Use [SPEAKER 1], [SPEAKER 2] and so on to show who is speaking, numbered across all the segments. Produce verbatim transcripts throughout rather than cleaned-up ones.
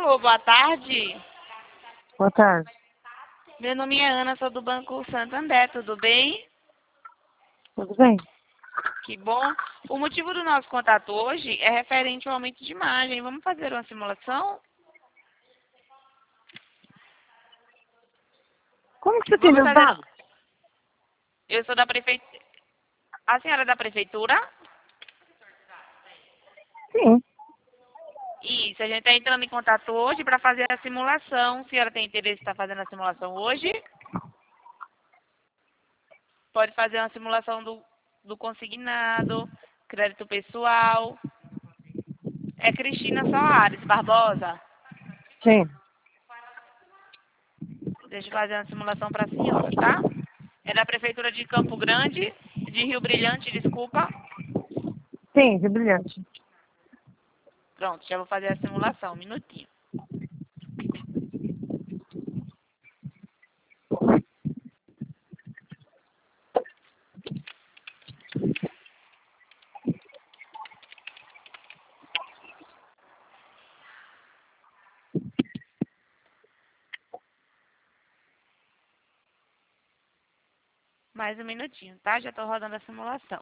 [SPEAKER 1] Alô, boa tarde.
[SPEAKER 2] Boa tarde.
[SPEAKER 1] Meu nome é Ana, sou do Banco Santander, tudo bem?
[SPEAKER 2] Tudo bem?
[SPEAKER 1] Que bom. O motivo do nosso contato hoje é referente ao aumento de margem. Vamos fazer uma simulação?
[SPEAKER 2] Como que você tem
[SPEAKER 1] Vamos
[SPEAKER 2] meus
[SPEAKER 1] fazer...
[SPEAKER 2] dados?
[SPEAKER 1] Eu sou da prefeitura. A senhora é da prefeitura?
[SPEAKER 2] Sim.
[SPEAKER 1] Isso, a gente está entrando em contato hoje para fazer a simulação. A senhora tem interesse em estar fazendo a simulação hoje? Pode fazer uma simulação do, do consignado, crédito pessoal. É Cristina Soares Barbosa.
[SPEAKER 2] Sim.
[SPEAKER 1] Deixa eu fazer uma simulação para a senhora, tá? É da Prefeitura de Campo Grande, de Rio Brilhante, desculpa.
[SPEAKER 2] Sim, de brilhante.
[SPEAKER 1] Pronto, já vou fazer a simulação, um minutinho. Mais um minutinho, tá? Já estou rodando a simulação.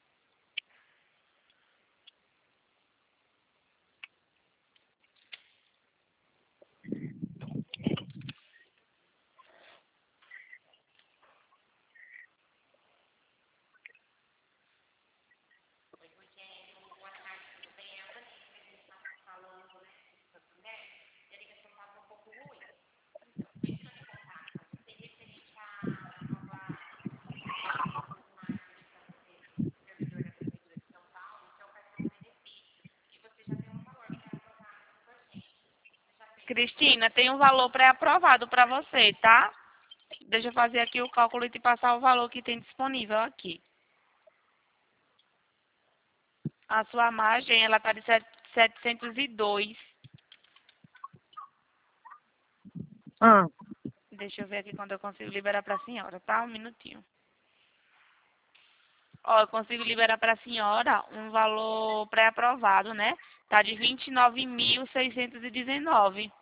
[SPEAKER 1] Cristina, tem um valor pré-aprovado para você, tá? Deixa eu fazer aqui o cálculo e te passar o valor que tem disponível aqui. A sua margem, ela está de setecentos e dois.
[SPEAKER 2] Ah,
[SPEAKER 1] Deixa eu ver aqui quando eu consigo liberar para a senhora, tá? Um minutinho. Ó, eu consigo liberar para a senhora um valor pré-aprovado, né? Tá de vinte e nove mil seiscentos e dezenove.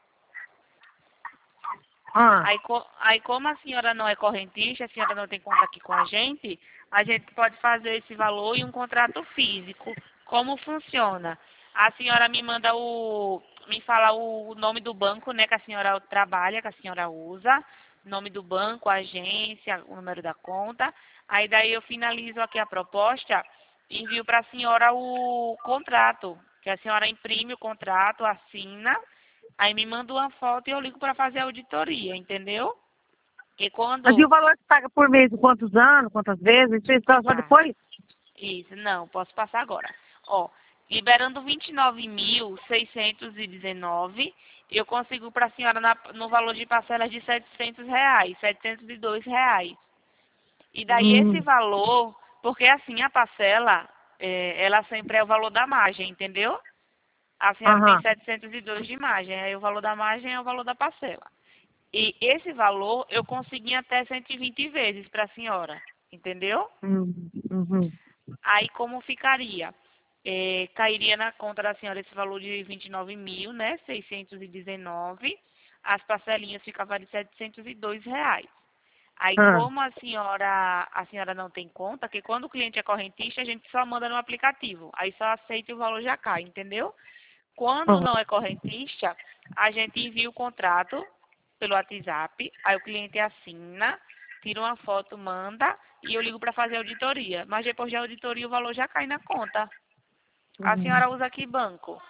[SPEAKER 2] ah.
[SPEAKER 1] Aí, co- aí, como a senhora não é correntista, a senhora não tem conta aqui com a gente, a gente pode fazer esse valor em um contrato físico. Como funciona? A senhora me manda o... me fala o nome do banco, né, que a senhora trabalha, que a senhora usa, nome do banco, a agência, o número da conta. Aí daí eu finalizo aqui a proposta e envio para a senhora o contrato, que a senhora imprime o contrato, assina. Aí me manda uma foto e eu ligo para fazer a auditoria, entendeu? Porque
[SPEAKER 2] Mas e
[SPEAKER 1] quando...
[SPEAKER 2] o valor que paga por mês? Quantos anos? Quantas vezes? Isso só só
[SPEAKER 1] Tá,
[SPEAKER 2] depois?
[SPEAKER 1] isso, não, posso passar agora. Ó, liberando vinte e nove mil seiscentos e dezenove, eu consigo para a senhora na- no valor de parcelas de setecentos reais, setecentos e dois reais. E daí esse
[SPEAKER 2] Hum.
[SPEAKER 1] valor, porque assim a parcela, é, ela sempre é o valor da margem, entendeu? A senhora tem
[SPEAKER 2] Aham.
[SPEAKER 1] setecentos e dois de margem, aí o valor da margem é o valor da parcela. E esse valor eu consegui até cento e vinte vezes para a senhora, entendeu?
[SPEAKER 2] Hum. Uhum.
[SPEAKER 1] Aí como ficaria? É, cairia na conta da senhora esse valor de vinte e nove mil, né? seiscentos e dezenove. As parcelinhas ficavam de setecentos e dois reais. Aí
[SPEAKER 2] Ah.
[SPEAKER 1] como a senhora, a senhora não tem conta, que quando o cliente é correntista, a gente só manda no aplicativo. Aí só aceita e o valor já cai, entendeu? Quando
[SPEAKER 2] Uhum.
[SPEAKER 1] não é correntista, a gente envia o contrato pelo WhatsApp, aí o cliente assina, tira uma foto, manda e eu ligo para fazer a auditoria. Mas depois da auditoria o valor já cai na conta. A
[SPEAKER 2] Uhum.
[SPEAKER 1] senhora usa aqui banco?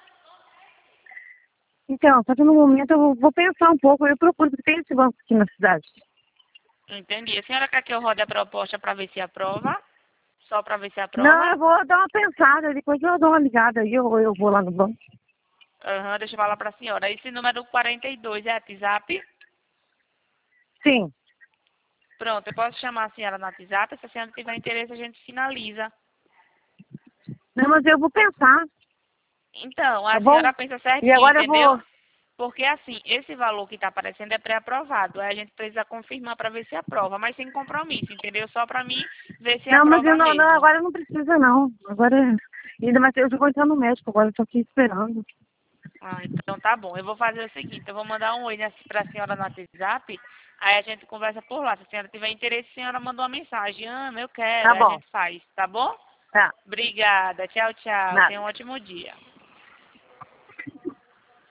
[SPEAKER 2] Então, só que no momento eu vou vou pensar um pouco. Eu procuro, porque tem esse banco aqui na cidade.
[SPEAKER 1] Entendi. A senhora quer que eu rode a proposta para ver se aprova? Só para ver se
[SPEAKER 2] Não,
[SPEAKER 1] aprova?
[SPEAKER 2] eu vou dar uma pensada. Depois eu dou uma ligada aí. Eu, eu vou lá no banco.
[SPEAKER 1] Aham, deixa eu falar para a senhora. Esse número quarenta e dois é WhatsApp?
[SPEAKER 2] Sim.
[SPEAKER 1] Pronto, eu posso chamar a senhora no WhatsApp. Se a senhora tiver interesse, a gente finaliza.
[SPEAKER 2] Não, mas eu vou pensar.
[SPEAKER 1] Então,
[SPEAKER 2] Tá
[SPEAKER 1] a
[SPEAKER 2] bom?
[SPEAKER 1] senhora pensa
[SPEAKER 2] E
[SPEAKER 1] certinho,
[SPEAKER 2] agora eu
[SPEAKER 1] entendeu?
[SPEAKER 2] vou.
[SPEAKER 1] Porque assim, esse valor que está aparecendo é pré-aprovado. Aí a gente precisa confirmar para ver se aprova, mas sem compromisso, entendeu? Só para mim ver se
[SPEAKER 2] Não, mas eu
[SPEAKER 1] aprova
[SPEAKER 2] não, não,
[SPEAKER 1] mesmo.
[SPEAKER 2] agora não precisa não. Agora, ainda mais eu já vou entrar no médico agora, eu tô aqui esperando.
[SPEAKER 1] Ah, então tá bom. Eu vou fazer o seguinte, eu vou mandar um oi para a senhora no WhatsApp, aí a gente conversa por lá. Se a senhora tiver interesse, a senhora manda uma mensagem. Ana, eu quero,
[SPEAKER 2] Tá
[SPEAKER 1] aí a
[SPEAKER 2] bom.
[SPEAKER 1] gente faz, tá bom?
[SPEAKER 2] Tá.
[SPEAKER 1] Obrigada. Tchau, tchau.
[SPEAKER 2] Nada.
[SPEAKER 1] Tenha um ótimo dia.